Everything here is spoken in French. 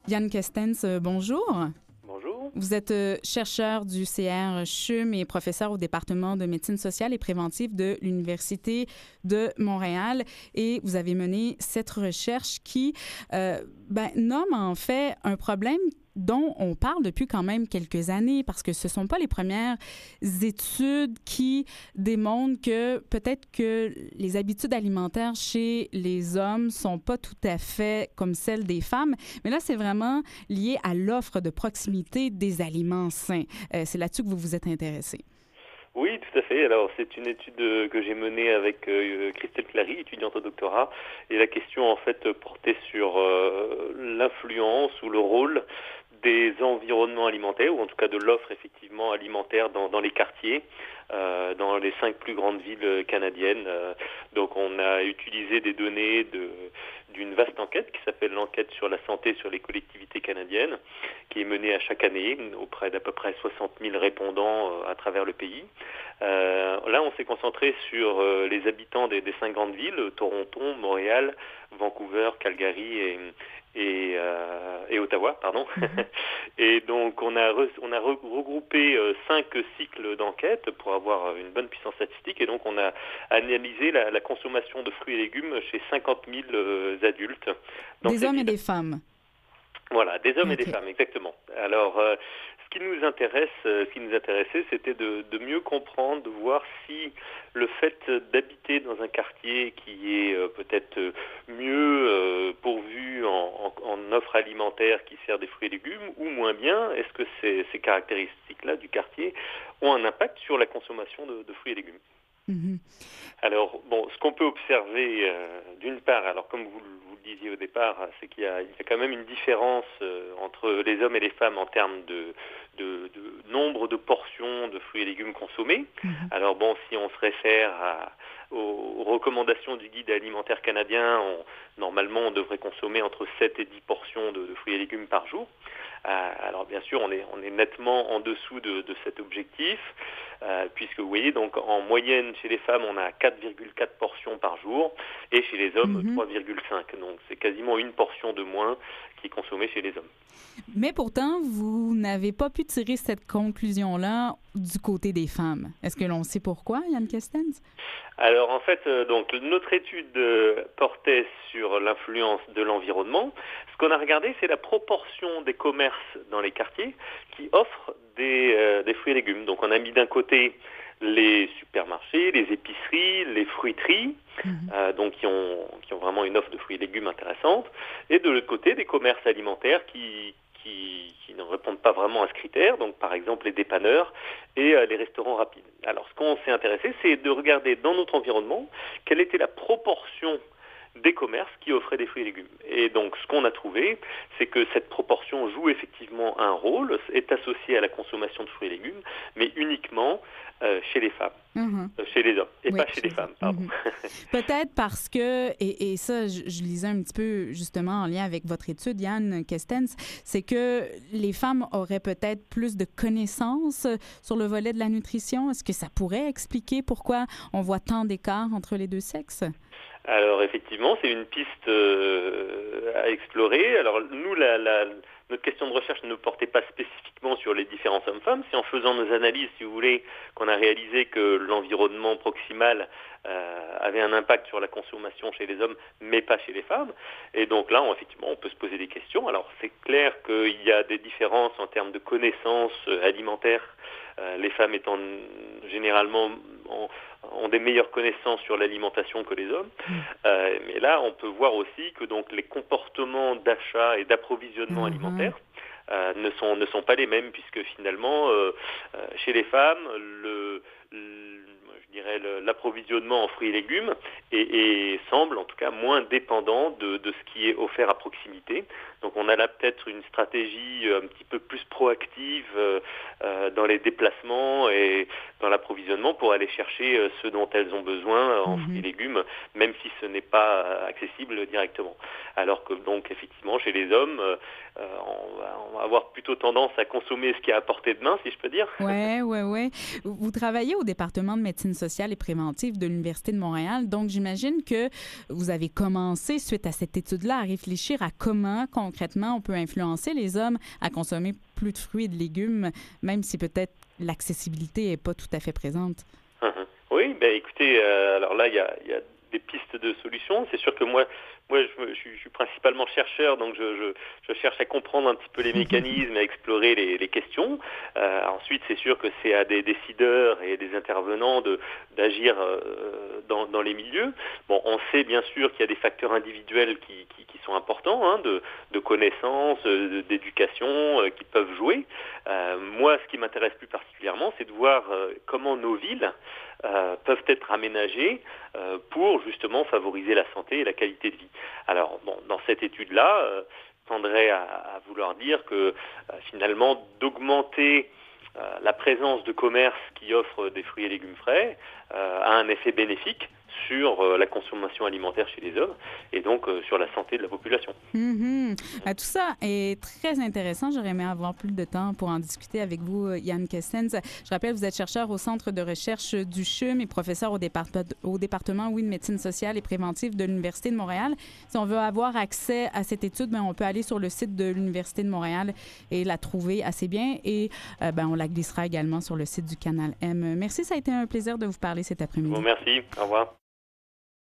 Yann Kestens, bonjour. Bonjour. Vous êtes chercheur du CR CHUM et professeur au département de médecine sociale et préventive de l'Université de Montréal. Et vous avez mené cette recherche qui nomme en fait un problème dont on parle depuis quand même quelques années, parce que ce ne sont pas les premières études qui démontrent que peut-être que les habitudes alimentaires chez les hommes ne sont pas tout à fait comme celles des femmes. Mais là, c'est vraiment lié à l'offre de proximité des aliments sains. C'est là-dessus que vous vous êtes intéressé. Oui, tout à fait. Alors, c'est une étude que j'ai menée avec Christelle Clary, étudiante au doctorat, et la question, en fait, portait sur l'influence ou le rôle des environnements alimentaires, ou en tout cas de l'offre, effectivement, alimentaire dans les quartiers, dans les 5 plus grandes villes canadiennes. Donc, on a utilisé des données d'une vaste enquête qui s'appelle l'enquête sur la santé sur les collectivités canadiennes, qui est menée à chaque année auprès d'à peu près 60 000 répondants à travers le pays. Là, on s'est concentré sur les habitants des 5 grandes villes, Toronto, Montréal, Vancouver, Calgary et Ottawa, pardon. Et donc, on a regroupé 5 cycles d'enquête pour avoir une bonne puissance statistique. Et donc, on a analysé la consommation de fruits et légumes chez 50 000 adultes. Des hommes et des femmes. Voilà, des hommes et des femmes, exactement. Alors, ce qui nous intéressait, c'était de mieux comprendre, de voir si le fait d'habiter dans un quartier qui est peut-être mieux pourvu en offre alimentaire qui sert des fruits et légumes, ou moins bien, est-ce que ces caractéristiques-là du quartier ont un impact sur la consommation de fruits et légumes? Mm-hmm. Alors, bon, ce qu'on peut observer, d'une part, alors comme vous le disiez au départ, c'est qu'il y a quand même une différence entre les hommes et les femmes en termes de nombre de portions de fruits et légumes consommés. Mm-hmm. Alors bon, si on se réfère aux recommandations du guide alimentaire canadien, normalement on devrait consommer entre 7 et 10 portions de fruits et légumes par jour. Alors bien sûr, on est nettement en dessous de cet objectif, puisque vous voyez, donc en moyenne chez les femmes, on a 4,4 portions par jour, et chez les hommes, 3,5. Donc c'est quasiment une portion de moins qui est consommée chez les hommes. Mais pourtant, vous n'avez pas pu tirer cette conclusion-là du côté des femmes. Est-ce que l'on sait pourquoi, Yann Kestens? Alors en fait, donc notre étude portait sur l'influence de l'environnement. Ce qu'on a regardé, c'est la proportion des commerces dans les quartiers qui offrent des fruits et légumes. Donc on a mis d'un côté les supermarchés, les épiceries, les fruiteries, donc qui ont vraiment une offre de fruits et légumes intéressante, et de l'autre côté des commerces alimentaires qui ne répondent pas vraiment à ce critère, donc par exemple les dépanneurs et les restaurants rapides. Alors ce qu'on s'est intéressé, c'est de regarder dans notre environnement quelle était la proportion des commerces qui offraient des fruits et légumes. Et donc ce qu'on a trouvé, c'est que cette proportion joue effectivement un rôle, est associée à la consommation de fruits et légumes, mais uniquement chez les femmes, chez les hommes, et pas chez les femmes, pardon. Peut-être parce que, et ça, je lisais un petit peu justement en lien avec votre étude, Yann Kestens, c'est que les femmes auraient peut-être plus de connaissances sur le volet de la nutrition. Est-ce que ça pourrait expliquer pourquoi on voit tant d'écart entre les deux sexes? Alors effectivement, c'est une piste à explorer. Alors nous, notre question de recherche ne portait pas spécifiquement sur les différences hommes-femmes. C'est en faisant nos analyses, si vous voulez, qu'on a réalisé que l'environnement proximal avait un impact sur la consommation chez les hommes, mais pas chez les femmes. Et donc là, effectivement, on peut se poser des questions. Alors c'est clair qu'il y a des différences en termes de connaissances alimentaires. Les femmes étant généralement ont des meilleures connaissances sur l'alimentation que les hommes. Mais là, on peut voir aussi que donc les comportements d'achat et d'approvisionnement alimentaire ne sont pas les mêmes, puisque finalement, chez les femmes, l'approvisionnement en fruits et légumes et semble en tout cas moins dépendant de ce qui est offert à proximité. Donc on a là peut-être une stratégie un petit peu plus proactive dans les déplacements et dans l'approvisionnement pour aller chercher ce dont elles ont besoin en fruits et légumes, même si ce n'est pas accessible directement. Alors que donc effectivement chez les hommes, on va avoir plutôt tendance à consommer ce qui est à portée de main, si je peux dire. Oui. Vous travaillez au département de médecine sociale et préventive de l'Université de Montréal, donc j'imagine que vous avez commencé, suite à cette étude-là, à réfléchir à comment concrètement concrètement on peut influencer les hommes à consommer plus de fruits et de légumes, même si peut-être l'accessibilité n'est pas tout à fait présente? Oui, ben écoutez, alors là, il y a des pistes de solutions. C'est sûr que moi je suis principalement chercheur, donc je cherche à comprendre un petit peu les mécanismes, à explorer les questions. Ensuite, c'est sûr que c'est à des décideurs et des intervenants d'agir dans les milieux. Bon, on sait bien sûr qu'il y a des facteurs individuels qui sont importants, hein, de connaissances, d'éducation, qui peuvent jouer. Moi, ce qui m'intéresse plus particulièrement, c'est de voir comment nos villes peuvent être aménagées pour justement favoriser la santé et la qualité de vie. Alors, bon, dans cette étude-là, tendrait à vouloir dire que finalement, d'augmenter la présence de commerces qui offrent des fruits et légumes frais a un effet bénéfique sur la consommation alimentaire chez les hommes et donc sur la santé de la population. Tout ça est très intéressant. J'aurais aimé avoir plus de temps pour en discuter avec vous, Yann Kestens. Je rappelle, vous êtes chercheur au Centre de recherche du CHUM et professeur au département de médecine sociale et préventive de l'Université de Montréal. Si on veut avoir accès à cette étude, on peut aller sur le site de l'Université de Montréal et la trouver assez bien. Et on la glissera également sur le site du Canal M. Merci, ça a été un plaisir de vous parler cet après-midi. Bon, merci. Au revoir.